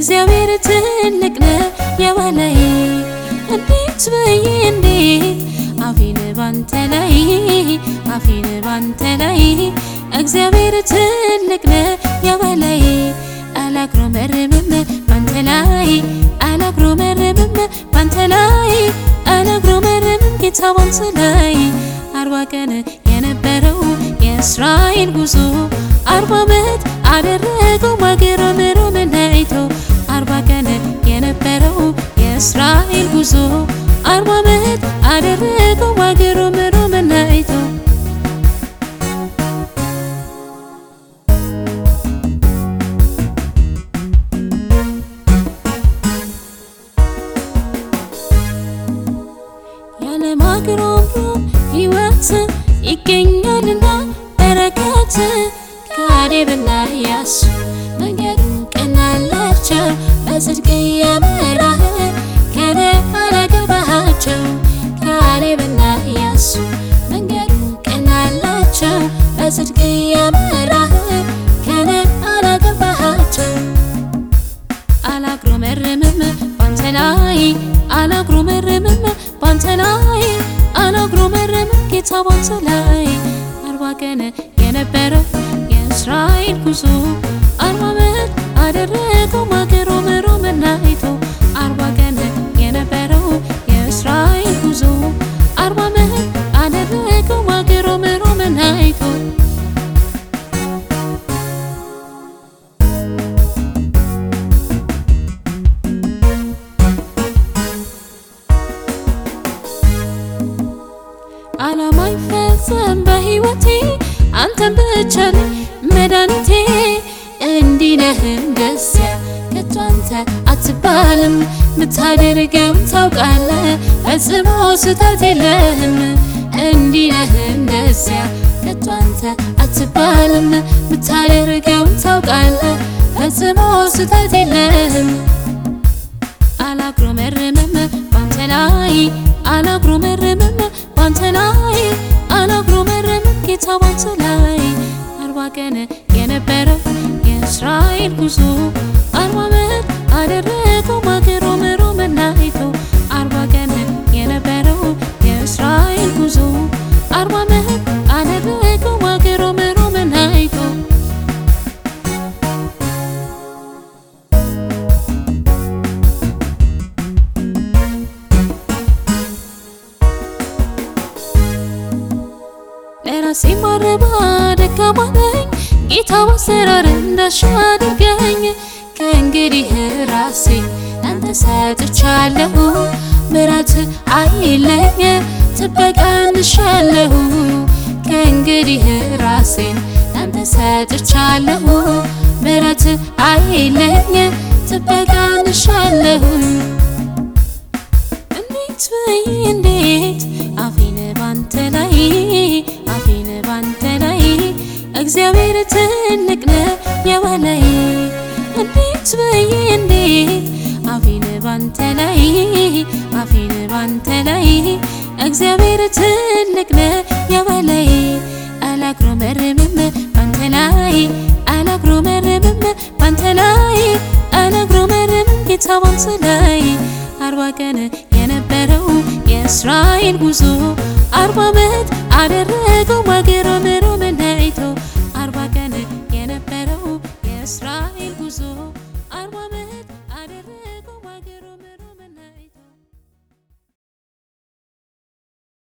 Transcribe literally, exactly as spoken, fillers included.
እግዚአብሔር ትልቅ ነው የበላይ እንዴት በይ እንዴት አፌን ባንተ ላይ አፌን ባንተ ላይ እግዚአብሔር ትልቅ ነው የበላይ አላጉረመርምም ባንተ ላይ አላጉረመርምም ባንተ ላይ አላጉረመርምም ጌታ ባንተ ላይ አርባ ቀን የነበረው የእስራኤል ጉዞ አርባ ዓመት አደረገው ማጉረምረምን አይቶ አርባ ቀን የነበረው የእስራኤል ጉዞ አርባ ዓመት አደረገው ማጉረምረምን አይቶ ያለ ማጉረምረም ሕይወት ይገኛልና በረከት ካሌብ እና ኢያሱ መንገዱ ቀናላቸው በጽድቅ ያመራህ ከነዓን አገባሃቸው ካሌብ እና ኢያሱ መንገዱ ቀናላቸው በጽድቅ ያመራህ ከነዓን አገባሃቸው አላጉረመርምም ባንተ ላይ አላጉረመርምም ባንተ ላይ አላጉረመርምም ጌታ ባንተ ላይ አርባ ቀን የነበረው የእስራኤል ጉዞ አርባ ዓመት አደረገው ማጉረምረምን አይቶ አርባ ቀን የነበረው የእስራኤል ጉዞ አርባ ዓመት አደረገው ማጉረምረምን አይቶ ዓላማ ይፈጸም በሕይወቴ አንተን ብቻ ነህ መድኃኒቴ እንዲህ ነህ እንደዚያ ከቶ አንተ አትባልም ምታደርገውን ታውቃለህ ፈጽሞ ስህተት የለህም እንዲህ ነህ እንደዚያ ከቶ አንተ አትባልም ምታደርገውን ታውቃለህ ፈጽሞ ስህተት የለህም አላጉረመርምም ባንተ ላይ አላጉረመርምም ባንተ ላይ አላጉረመርምም ጌታ ባንተ ላይ አርባ ቀን የነበረው የእስራኤል ጉዞ አርባ ዓመት አደረገው ማጉረምረምን አይቶ አርባ ቀን የነበረው የእስራኤል ጉዞ አርባ ዓመት አደረገው ማጉረምረምን አይቶ ለራሴ ማረባ ደካማ ነኝ ጌታ በአሰራር እንዳሻህ አድርገኝ ከእንግዲህ ራሴ ላንተ ሰጥቻለሁ ምሕረት አይለኝ ጥበቃህን እሻለሁ ከእንግዲህ ራሴን ላንተ ሰጥቻለሁ ምሕረት አይለኝ ጥበቃህን እሻለሁ እንዴት በይ እንዴት አፌን ባንተ ላይ አፌን ባንተ ላይ እግዚአብሔር ትልቅ ነው የበላይ እንዴት በይ እንዴት አፌን ባንተ ላይ አፌን ባንተ ላይ እግዚአብሔር ትልቅ ነው የበላይ አላጉረመርምም ባንተ ላይ አላጉረመርምም ባንተ ላይ አላጉረመርምም ጌታ ባንተ ላይ አርባ ቀን የነበረው የእስራኤል ጉዞ አርባ ዓመት አደረገው ማጉረምረምን አይቶ